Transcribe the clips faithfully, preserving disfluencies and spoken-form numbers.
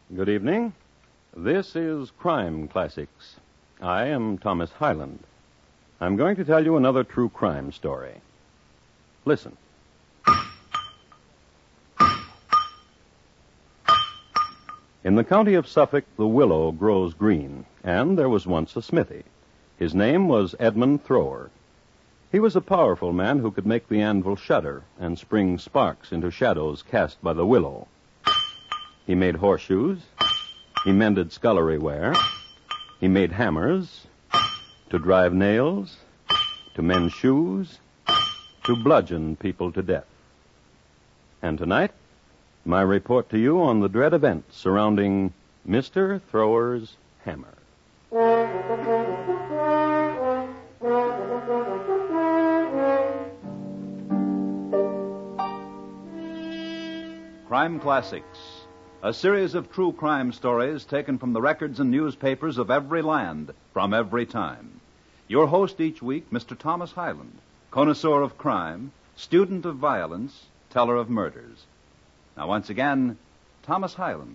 Good evening. This is Crime Classics. I am Thomas Hyland. I'm going to tell you another true crime story. Listen. In the county of Suffolk, the willow grows green, and there was once a smithy. His name was Edmund Thrower. He was a powerful man who could make the anvil shudder and spring sparks into shadows cast by the willow. He made horseshoes. He mended scullery ware. He made hammers to drive nails, to mend shoes, to bludgeon people to death. And tonight, my report to you on the dread events surrounding Mister Thrower's hammer. Crime Classics, a series of true crime stories taken from the records and newspapers of every land, from every time. Your host each week, Mister Thomas Hyland, connoisseur of crime, student of violence, teller of murders. Now, once again, Thomas Hyland.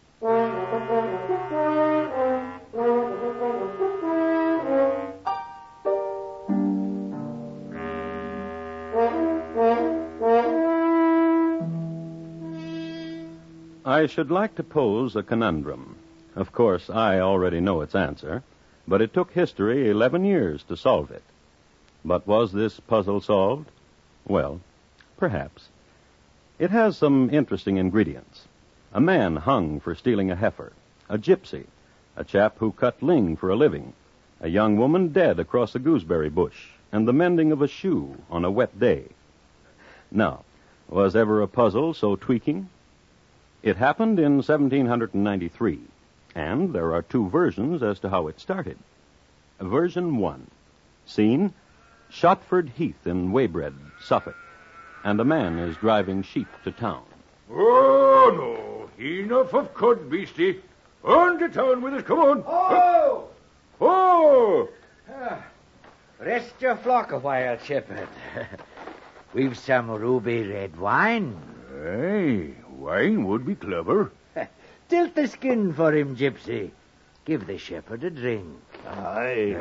I should like to pose a conundrum. Of course, I already know its answer, but it took history eleven years to solve it. But was this puzzle solved? Well, perhaps. It has some interesting ingredients. A man hung for stealing a heifer, a gypsy, a chap who cut ling for a living, a young woman dead across a gooseberry bush, and the mending of a shoe on a wet day. Now, was ever a puzzle so tweaking? It happened in seventeen ninety-three, and there are two versions as to how it started. Version one. Scene, Shotford Heath in Weybread, Suffolk, and a man is driving sheep to town. Oh, no. Enough of cud, beastie. On to town with us, come on. Oh! Oh! Ah, rest your flock a while, shepherd. We've some ruby red wine. Hey, wine would be clever. Tilt the skin for him, gypsy. Give the shepherd a drink. Aye.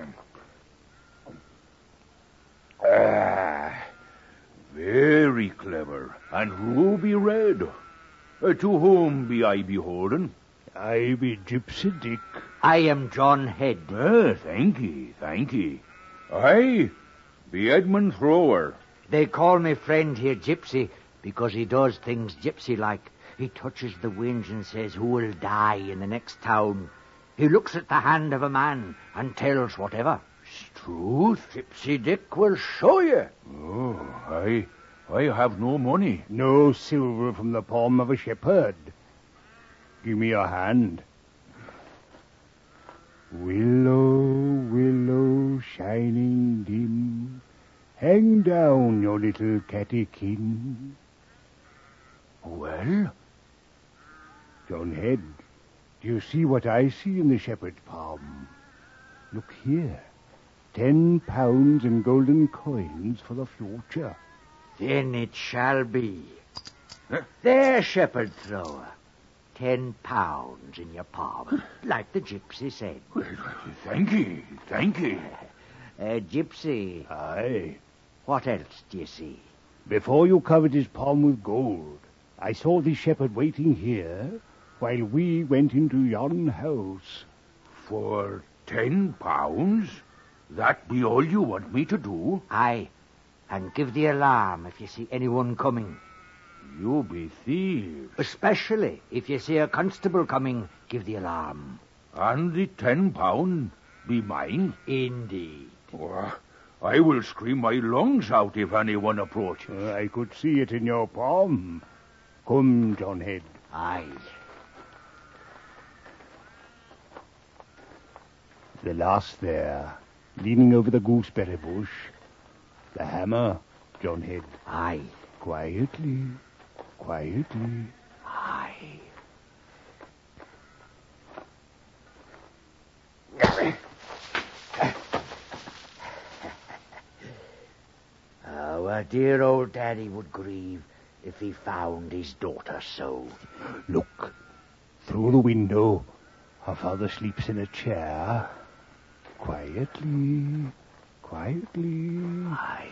Ah, very clever. And ruby red. Uh, to whom be I beholden? I be Gypsy Dick. I am John Head. Ah, thank ye, thank ye. I be Edmund Thrower. They call me friend here Gypsy because he does things gypsy-like. He touches the winds and says who will die in the next town. He looks at the hand of a man and tells whatever. Truth? Gypsy Dick will show you. Oh, I, I have no money. No silver from the palm of a shepherd. Give me your hand. Willow, willow, shining dim, hang down your little cattykin. Well? John Head, do you see what I see in the shepherd's palm? Look here. Ten pounds in golden coins for the future. Then it shall be. Huh? There, shepherd thrower. Ten pounds in your palm, like the gypsy said. Well, thank ye, thank ye. Uh, gypsy, Aye. what else do you see? Before you covered his palm with gold, I saw the shepherd waiting here while we went into yon house. For ten pounds? That be all you want me to do? Aye, and give the alarm if you see anyone coming. You be thieves. Especially if you see a constable coming, give the alarm. And the ten pound be mine? Indeed. Oh, I will scream my lungs out if anyone approaches. Uh, I could see it in your palm. Come, John Head. Aye. The lass there, leaning over the gooseberry bush. The hammer, John Head. Aye. Quietly, quietly. Aye. Our dear old daddy would grieve if he found his daughter so. Look, through the window. Her father sleeps in a chair. Quietly, quietly. Aye.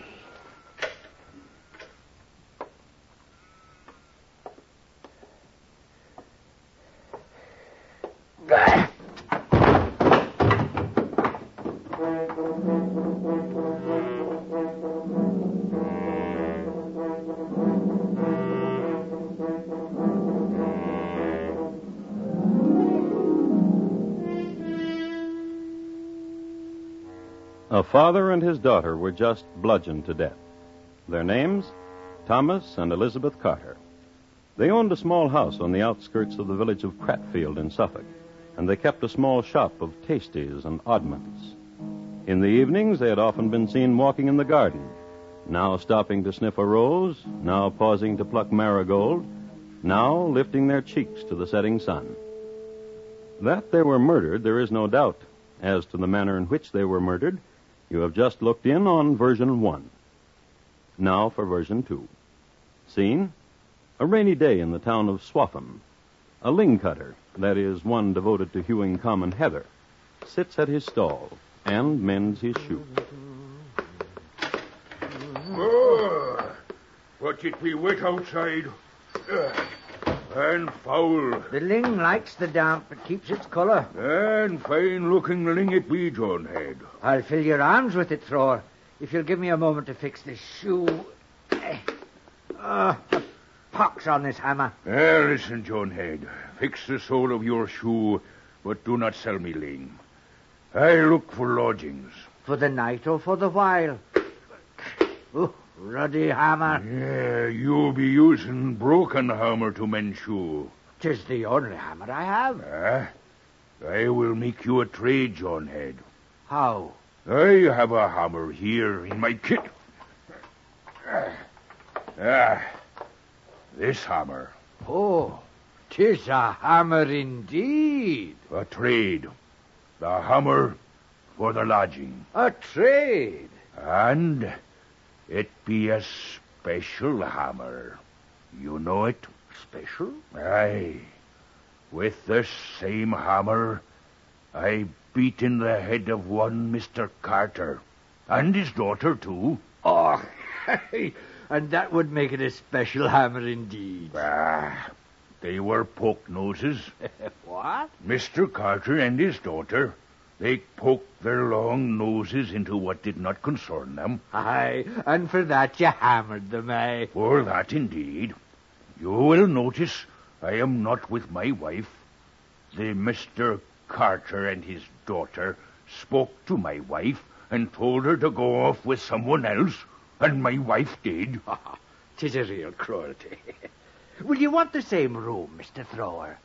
A father and his daughter were just bludgeoned to death. Their names? Thomas and Elizabeth Carter. They owned a small house on the outskirts of the village of Cratfield in Suffolk, and they kept a small shop of tasties and oddments. In the evenings, they had often been seen walking in the garden, now stopping to sniff a rose, now pausing to pluck marigold, now lifting their cheeks to the setting sun. That they were murdered, there is no doubt. As to the manner in which they were murdered, you have just looked in on version one. Now for version two. Scene? A rainy day in the town of Swaffham. A ling cutter, that is, one devoted to hewing common heather, sits at his stall and mends his shoe. Oh, but it be wet outside. Uh, and foul. The ling likes the damp. It keeps its colour. And fine-looking ling it be, John Head. I'll fill your arms with it, Thrower, if you'll give me a moment to fix this shoe. Ah, uh, pox on this hammer. Uh, listen, John Head. Fix the sole of your shoe, but do not sell me ling. I look for lodgings. For the night or for the while? Oh, ruddy hammer. Yeah, you be using broken hammer to mend shoe. 'Tis the only hammer I have. Ah, I will make you a trade, John Head. How? I have a hammer here in my kit. Ah, this hammer. Oh, 'tis a hammer indeed. A trade. The hammer for the lodging. A trade. And it be a special hammer. You know it? Special? Aye. With this same hammer, I beat in the head of one Mister Carter. And his daughter, too. Oh, and that would make it a special hammer indeed. Ah, they were poke noses. What? Mister Carter and his daughter, they poked their long noses into what did not concern them. Aye, and for that you hammered them, eh? For that, indeed. You will notice I am not with my wife. The Mister Carter and his daughter spoke to my wife and told her to go off with someone else, and my wife did. 'Tis a real cruelty. Will you want the same room, Mister Thrower?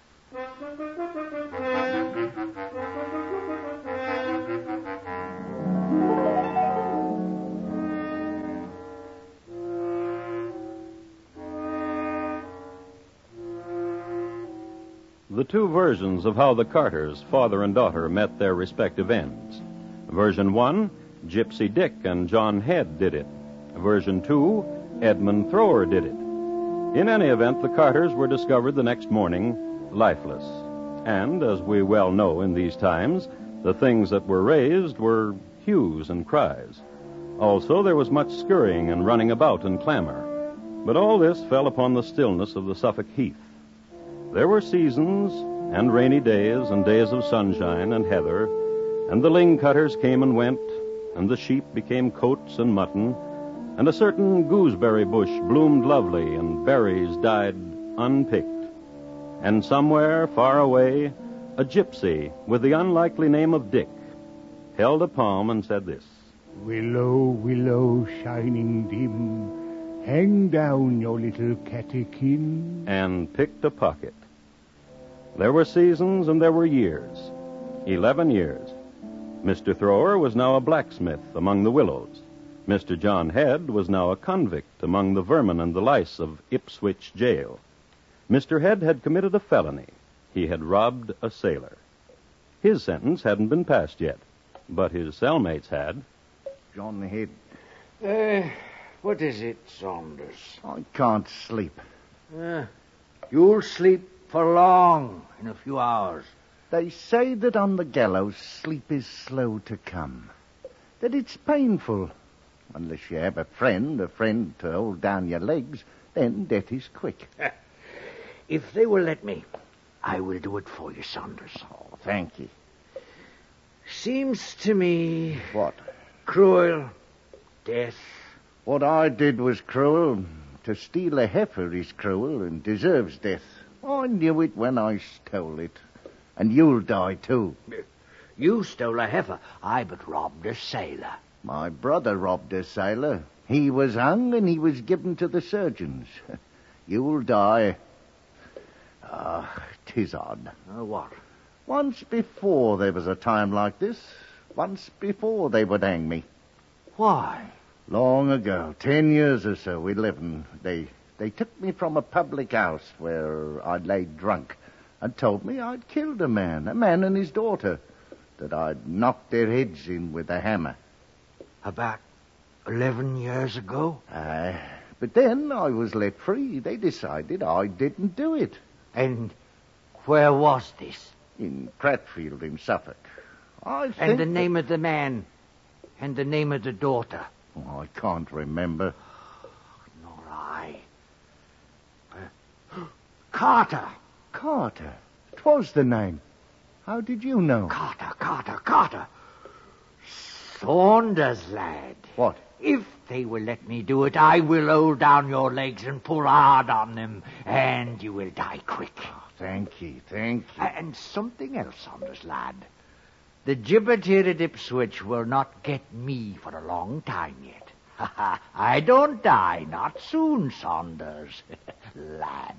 The two versions of how the Carters, father and daughter, met their respective ends. Version one, Gypsy Dick and John Head did it. Version two, Edmund Thrower did it. In any event, the Carters were discovered the next morning lifeless. And, as we well know in these times, the things that were raised were hues and cries. Also, there was much scurrying and running about and clamor. But all this fell upon the stillness of the Suffolk heath. There were seasons and rainy days and days of sunshine and heather, and the ling cutters came and went, and the sheep became coats and mutton, and a certain gooseberry bush bloomed lovely, and berries died unpicked. And somewhere far away, a gypsy with the unlikely name of Dick held a palm and said this: Willow, willow, shining dim, hang down your little catechin. And picked a pocket. There were seasons and there were years. Eleven years. Mister Thrower was now a blacksmith among the willows. Mister John Head was now a convict among the vermin and the lice of Ipswich jail. Mister Head had committed a felony. He had robbed a sailor. His sentence hadn't been passed yet, but his cellmates had. John Head. Uh, what is it, Saunders? I can't sleep. Uh, you'll sleep for long in a few hours. They say that on the gallows sleep is slow to come. That it's painful. Unless you have a friend, a friend to hold down your legs, then death is quick. If they will let me, I will do it for you, Saunders. Oh, thank you. Seems to me What? cruel. Death. What I did was cruel. To steal a heifer is cruel and deserves death. I knew it when I stole it. And you'll die, too. You stole a heifer. I but robbed a sailor. My brother robbed a sailor. He was hung and he was given to the surgeons. You'll die. Ah, 'tis odd. Uh, what? Once before there was a time like this. Once before they would hang me. Why? Long ago, ten years or so, eleven, they they took me from a public house where I'd laid drunk and told me I'd killed a man, a man and his daughter, that I'd knocked their heads in with a hammer. About eleven years ago? Aye, but then I was let free. They decided I didn't do it. And where was this? In Cratfield in Suffolk. I think And the name of the man? And the name of the daughter? Oh, I can't remember. Nor I. Uh, Carter. Carter. 'Twas the name. How did you know? Carter, Carter, Carter. Saunders, lad. What? If they will let me do it, I will hold down your legs and pull hard on them, and you will die quick. Oh, thank you, thank you. And something else, Saunders, lad. The gibbet here at Ipswich will not get me for a long time yet. I don't die, not soon, Saunders, lad.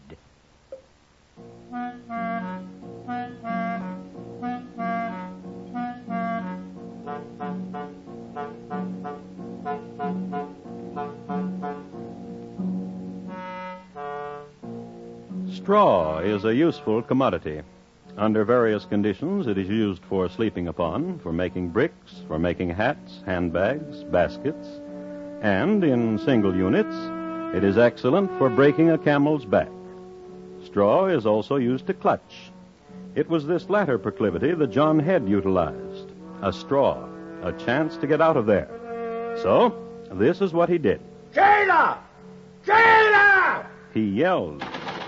Straw is a useful commodity. Under various conditions, it is used for sleeping upon, for making bricks, for making hats, handbags, baskets, and in single units, it is excellent for breaking a camel's back. Straw is also used to clutch. It was this latter proclivity that John Head utilized. A straw, a chance to get out of there. So, this is what he did. Jailer! Jailer! He yelled.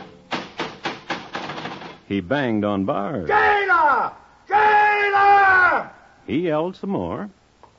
He banged on bars. Jailer! Jailer! He yelled some more.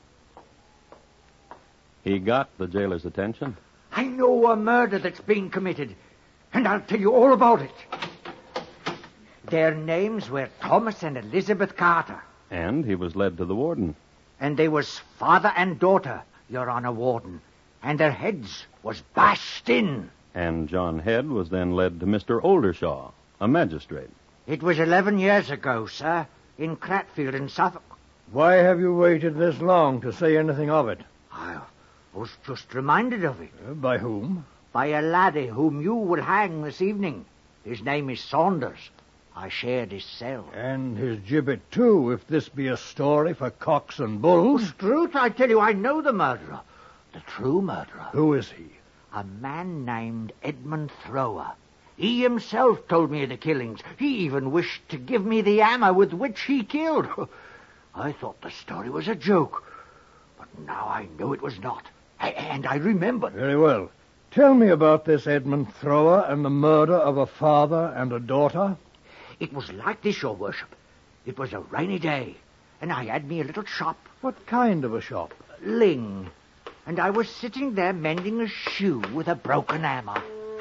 He got the jailer's attention. I know a murder that's being committed, and I'll tell you all about it. Their names were Thomas and Elizabeth Carter. And he was led to the warden. And they was father and daughter, Your Honor, warden. And their heads was bashed in. And John Head was then led to Mister Oldershaw, a magistrate. It was eleven years ago, sir, in Cratfield in Suffolk. Why have you waited this long to say anything of it? I was just reminded of it. Uh, by whom? By a laddie whom you will hang this evening. His name is Saunders. I shared his cell. And his gibbet, too, if this be a story for cocks and bulls. Truth, I tell you, I know the murderer. The true murderer. Who is he? A man named Edmund Thrower. He himself told me of the killings. He even wished to give me the hammer with which he killed. I thought the story was a joke, but now I know it was not. And I remember. Very well. Tell me about this Edmund Thrower and the murder of a father and a daughter. It was like this, your worship. It was a rainy day, and I had me a little shop. What kind of a shop? Ling. And I was sitting there mending a shoe with a broken hammer.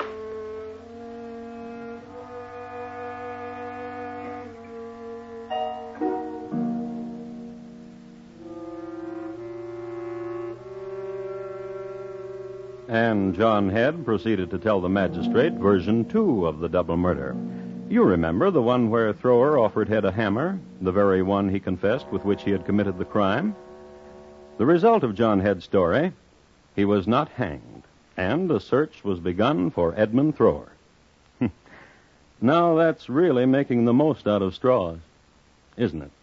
And John Head proceeded to tell the magistrate version two of the double murder. You remember the one where Thrower offered Head a hammer, the very one he confessed with which he had committed the crime? The result of John Head's story, he was not hanged, and a search was begun for Edmund Thrower. Now that's really making the most out of straws, isn't it?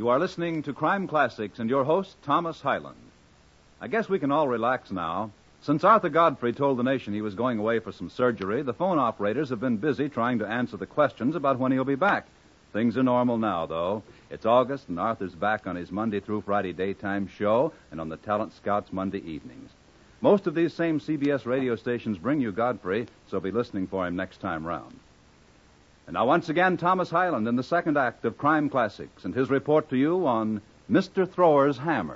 are listening to Crime Classics and your host, Thomas Hyland. I guess we can all relax now. Since Arthur Godfrey told the nation he was going away for some surgery, the phone operators have been busy trying to answer the questions about when he'll be back. Things are normal now, though. It's August, and Arthur's back on his Monday through Friday daytime show and on the Talent Scouts Monday evenings. Most of these same C B S radio stations bring you Godfrey, so be listening for him next time round. And now, once again, Thomas Hyland in the second act of Crime Classics and his report to you on Mister Thrower's Hammer.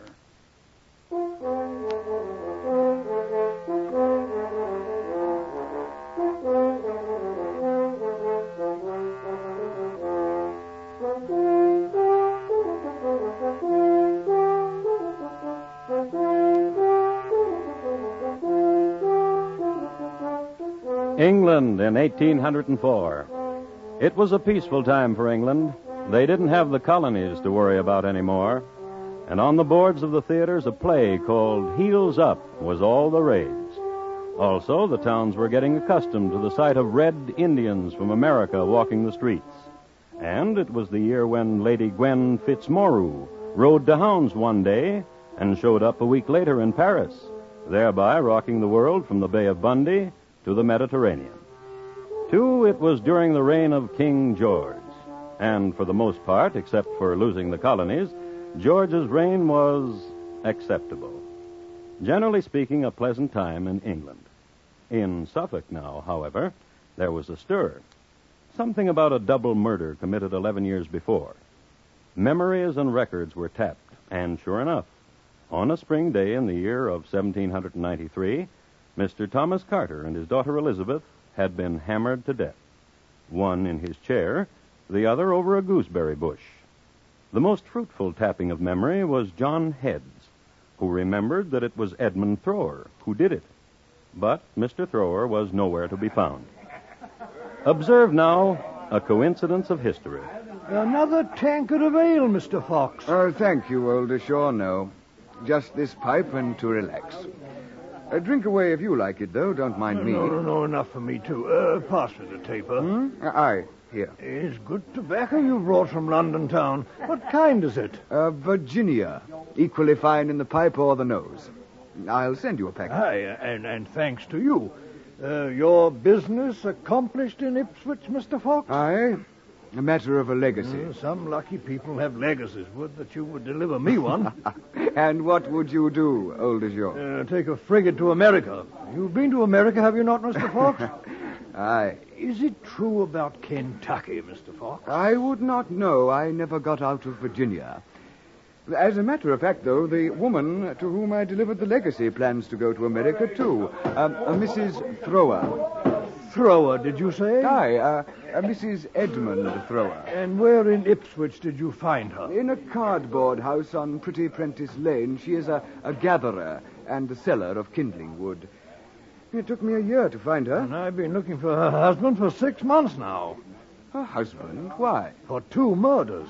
England in eighteen oh four. It was a peaceful time for England. They didn't have the colonies to worry about anymore. And on the boards of the theaters, a play called Heels Up was all the rage. Also, the towns were getting accustomed to the sight of red Indians from America walking the streets. And it was the year when Lady Gwen Fitzmorue rode to hounds one day and showed up a week later in Paris, thereby rocking the world from the Bay of Bundy to the Mediterranean. Two, it was during the reign of King George. And for the most part, except for losing the colonies, George's reign was acceptable. Generally speaking, a pleasant time in England. In Suffolk now, however, there was a stir. Something about a double murder committed eleven years before. Memories and records were tapped, and sure enough, on a spring day in the year of seventeen ninety-three, Mister Thomas Carter and his daughter Elizabeth had been hammered to death. One in his chair, the other over a gooseberry bush. The most fruitful tapping of memory was John Heads, who remembered that it was Edmund Thrower who did it. But Mister Thrower was nowhere to be found. Observe now a coincidence of history. Another tankard of ale, Mister Fox. Oh, thank you, Oldershaw. No. Just this pipe and to relax. Uh, drink away if you like it, though. Don't mind me. No, no, no, enough for me, too. Uh, pass me the taper. Hmm? Uh, aye, here. It's good tobacco you brought from London town. What kind is it? Uh, Virginia. Equally fine in the pipe or the nose. I'll send you a packet. Aye, and, and thanks to you. Uh, your business accomplished in Ipswich, Mister Fox? Aye. A matter of a legacy. Uh, some lucky people have legacies. Would that you would deliver me one. And what would you do, Oldershaw? Uh, take a frigate to America. You've been to America, have you not, Mister Fox? Aye. Is it true about Kentucky, Mister Fox? I would not know. I never got out of Virginia. As a matter of fact, though, the woman to whom I delivered the legacy plans to go to America, too. Um, uh, Missus Thrower. Thrower, did you say? Aye, uh, uh, Missus Edmund Thrower. And where in Ipswich did you find her? In a cardboard house on Pretty Prentice Lane. She is a, a gatherer and a seller of kindling wood. It took me a year to find her. And I've been looking for her husband for six months now. Her husband? Why? For two murders.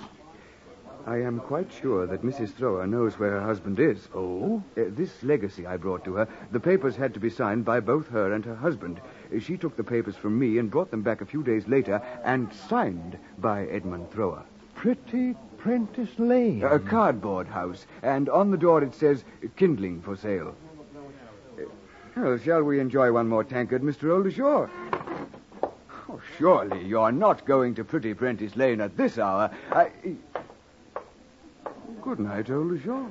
I am quite sure that Missus Thrower knows where her husband is. Oh? Uh, this legacy I brought to her, the papers had to be signed by both her and her husband. Uh, she took the papers from me and brought them back a few days later and signed by Edmund Thrower. Pretty Prentice Lane. A cardboard house, and on the door it says, kindling for sale. Uh, well, shall we enjoy one more tankard, Mister Oldershaw? Oh, surely you're not going to Pretty Prentice Lane at this hour. I... Good night, Oldershaw.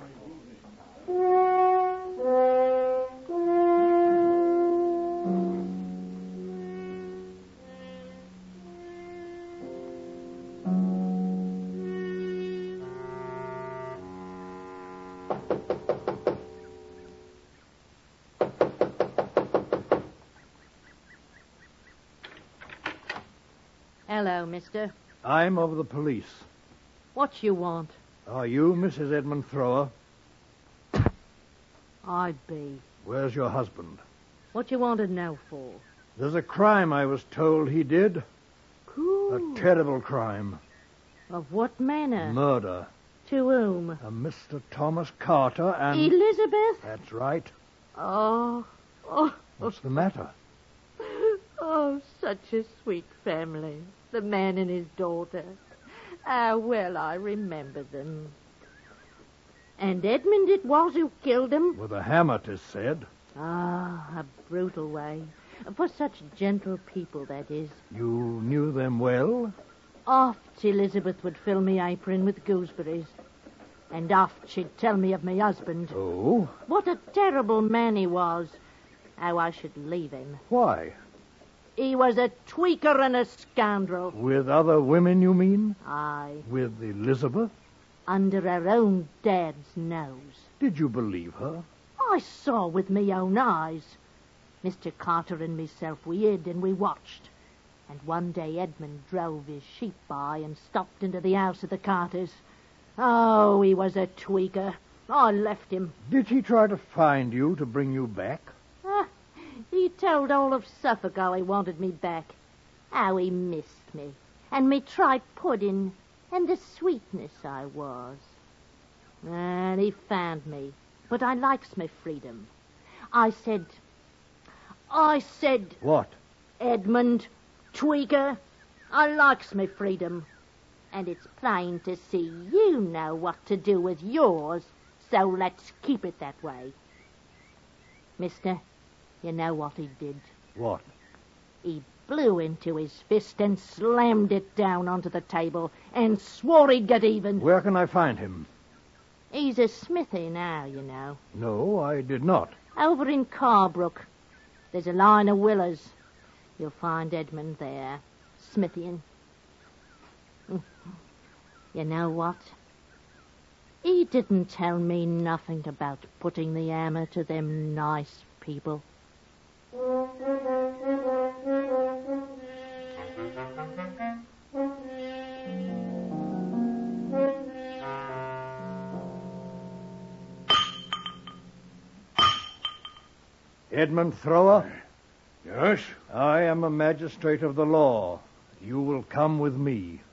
Hello, mister. I'm of the police. What you want? Are you Missus Edmund Thrower? I'd be. Where's your husband? What you want to know for? There's a crime I was told he did. Cool. A terrible crime. Of what manner? Murder. To whom? A Mister Thomas Carter and... Elizabeth? That's right. Oh. Oh. What's the matter? Oh, such a sweet family. The man and his daughter. How well I remember them. And Edmund it was who killed him? With a hammer, 'tis said. Ah, a brutal way. For such gentle people, that is. You knew them well? Oft Elizabeth would fill me apron with gooseberries. And oft she'd tell me of me husband. Oh? What a terrible man he was. How I should leave him. Why? He was a tweaker and a scoundrel. With other women, you mean? Aye. With Elizabeth? Under her own dad's nose. Did you believe her? I saw with me own eyes. Mister Carter and myself, we hid and we watched. And one day Edmund drove his sheep by and stopped into the house of the Carters. Oh, he was a tweaker. I left him. Did he try to find you to bring you back? Ah, he told all of Suffolk how he wanted me back. How he missed me. And me tripe pudding. And the sweetness I was. And he found me. But I likes me freedom. I said... I said... What? Edmund, tweaker, I likes me freedom. And it's plain to see you know what to do with yours, so let's keep it that way. Mister, you know what he did? What? He blew into his fist and slammed it down onto the table and swore he'd get even. Where can I find him? He's a smithy now, you know. No, I did not. Over in Carbrook. There's a line of willows. You'll find Edmund there, smithying. You know what? He didn't tell me nothing about putting the hammer to them nice people. Edmund Thrower? Yes? I am a magistrate of the law. You will come with me.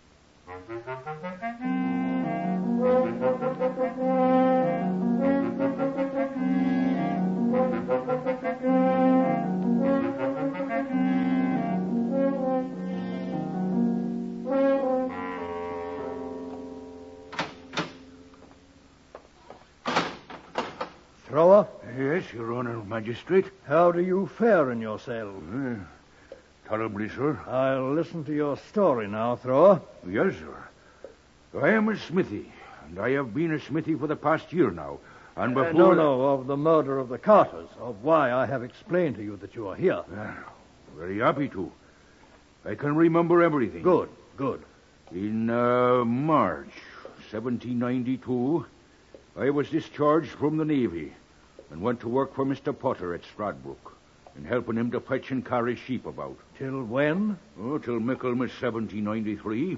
Thrower? Yes, Your Honor, Magistrate. How do you fare in your cell? Uh, tolerably, sir. I'll listen to your story now, Thrower. Yes, sir. I am a smithy, and I have been a smithy for the past year now. And before... Uh, no, no, of the murder of the Carters, of why I have explained to you that you are here. Uh, very happy to. I can remember everything. Good, good. In uh, March seventeen ninety-two, I was discharged from the Navy and went to work for Mister Potter at Stradbrook and helping him to fetch and carry sheep about. Till when? Oh, till Michaelmas seventeen ninety-three.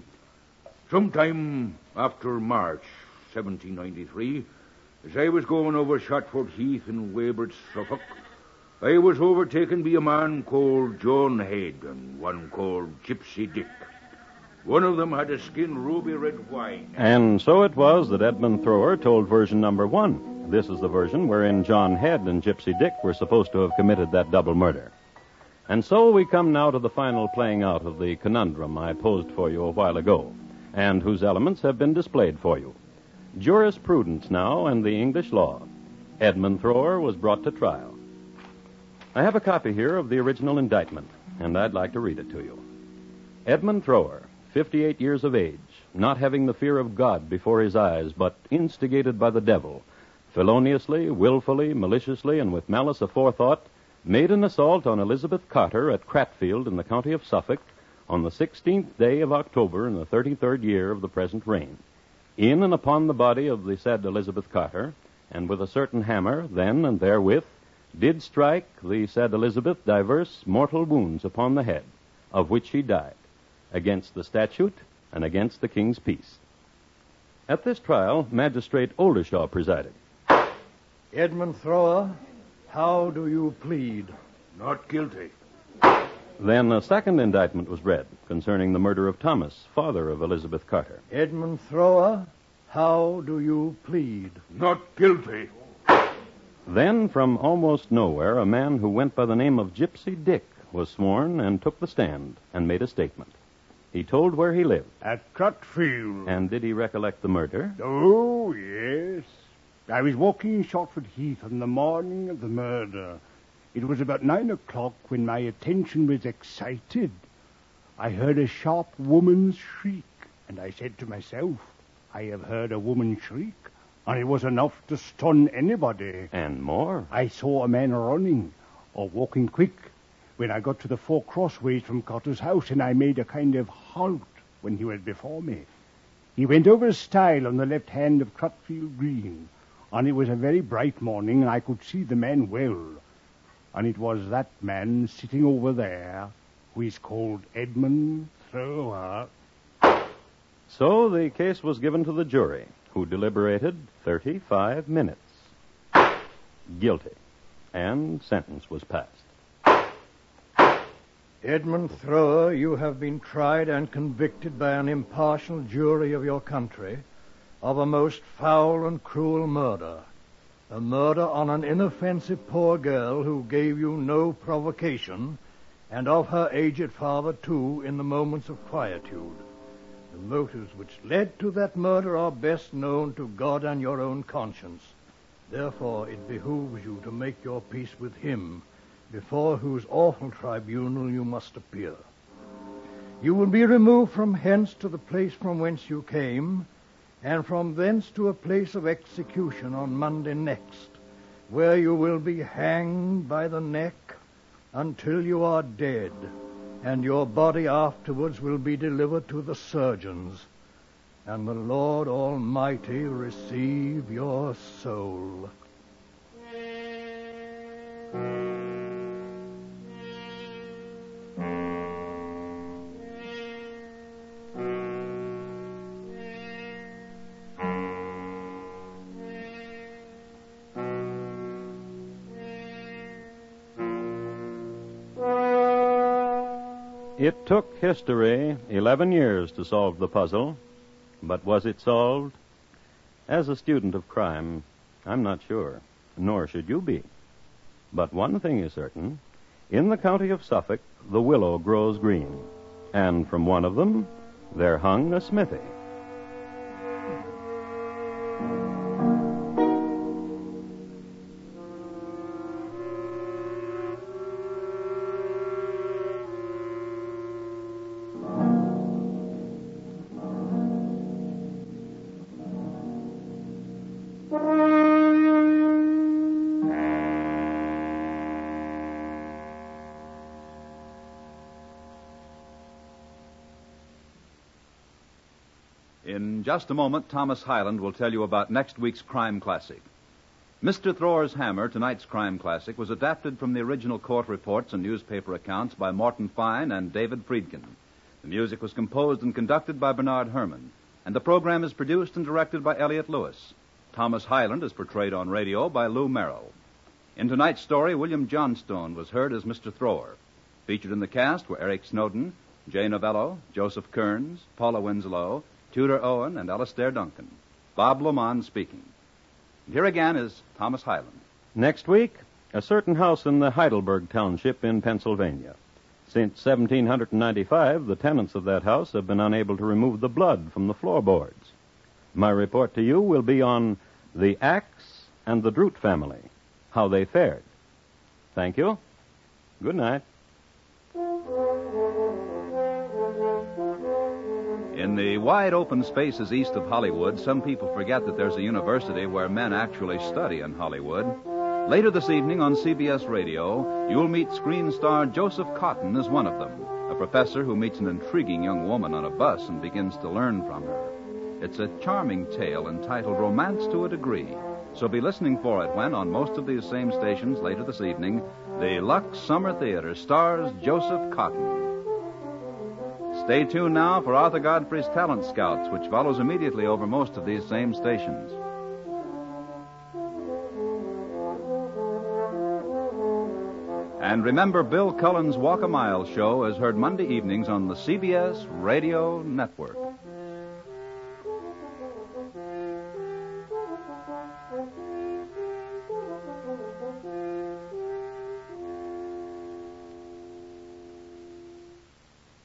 Sometime after March seventeen ninety-three, as I was going over Shotford Heath in Weybridge, Suffolk, I was overtaken by a man called John Head and one called Gypsy Dick. One of them had a skin ruby red wine. And so it was that Edmund Thrower told version number one. This is the version wherein John Head and Gypsy Dick were supposed to have committed that double murder. And so we come now to the final playing out of the conundrum I posed for you a while ago, and whose elements have been displayed for you. Jurisprudence now and the English law. Edmund Thrower was brought to trial. I have a copy here of the original indictment, and I'd like to read it to you. Edmund Thrower, fifty-eight years of age, not having the fear of God before his eyes, but instigated by the devil, feloniously, willfully, maliciously, and with malice aforethought, made an assault on Elizabeth Carter at Cratfield in the county of Suffolk on the sixteenth day of October in the thirty-third year of the present reign. In and upon the body of the said Elizabeth Carter, and with a certain hammer, then and therewith, did strike the said Elizabeth divers mortal wounds upon the head, of which she died, against the statute and against the king's peace. At this trial, Magistrate Oldershaw presided. Edmund Thrower, how do you plead? Not guilty. Then a second indictment was read concerning the murder of Thomas, father of Elizabeth Carter. Edmund Thrower, how do you plead? Not guilty. Then, from almost nowhere, a man who went by the name of Gypsy Dick was sworn and took the stand and made a statement. He told where he lived. At Crutfield. And did he recollect the murder? Oh, yes. I was walking in Shotford Heath on the morning of the murder. It was about nine o'clock when my attention was excited. I heard a sharp woman's shriek, and I said to myself, I have heard a woman shriek, and it was enough to stun anybody. And more? I saw a man running, or walking quick, when I got to the four crossways from Cotter's house, and I made a kind of halt when he was before me. He went over a stile on the left hand of Crutfield Green, and it was a very bright morning, and I could see the man well. And it was that man sitting over there who is called Edmund Thrower. So the case was given to the jury, who deliberated thirty-five minutes. Guilty. And sentence was passed. Edmund Thrower, you have been tried and convicted by an impartial jury of your country of a most foul and cruel murder. A murder on an inoffensive poor girl who gave you no provocation, and of her aged father, too, in the moments of quietude. The motives which led to that murder are best known to God and your own conscience. Therefore, it behooves you to make your peace with him, before whose awful tribunal you must appear. You will be removed from hence to the place from whence you came, and from thence to a place of execution on Monday next, where you will be hanged by the neck until you are dead, and your body afterwards will be delivered to the surgeons, and the Lord Almighty receive your soul. It took history eleven years to solve the puzzle, but was it solved? As a student of crime, I'm not sure, nor should you be. But one thing is certain. In the county of Suffolk, the willow grows green, and from one of them there hung a smithy. In just a moment, Thomas Hyland will tell you about next week's Crime Classic. Mister Thrower's Hammer, tonight's Crime Classic, was adapted from the original court reports and newspaper accounts by Morton Fine and David Friedkin. The music was composed and conducted by Bernard Herrmann, and the program is produced and directed by Elliott Lewis. Thomas Hyland is portrayed on radio by Lou Merrill. In tonight's story, William Johnstone was heard as Mister Thrower. Featured in the cast were Eric Snowden, Jay Novello, Joseph Kearns, Paula Winslow, Tudor Owen, and Alistair Duncan. Bob Lamont speaking. And here again is Thomas Hyland. Next week, a certain house in the Heidelberg Township in Pennsylvania. Since seventeen ninety-five, the tenants of that house have been unable to remove the blood from the floorboards. My report to you will be on the Axe and the Drute family, how they fared. Thank you. Good night. In the wide open spaces east of Hollywood, some people forget that there's a university where men actually study in Hollywood. Later this evening on C B S Radio, you'll meet screen star Joseph Cotton as one of them, a professor who meets an intriguing young woman on a bus and begins to learn from her. It's a charming tale entitled Romance to a Degree, so be listening for it when, on most of these same stations later this evening, the Lux Summer Theater stars Joseph Cotton. Stay tuned now for Arthur Godfrey's Talent Scouts, which follows immediately over most of these same stations. And remember, Bill Cullen's Walk a Mile show is heard Monday evenings on the C B S Radio Network.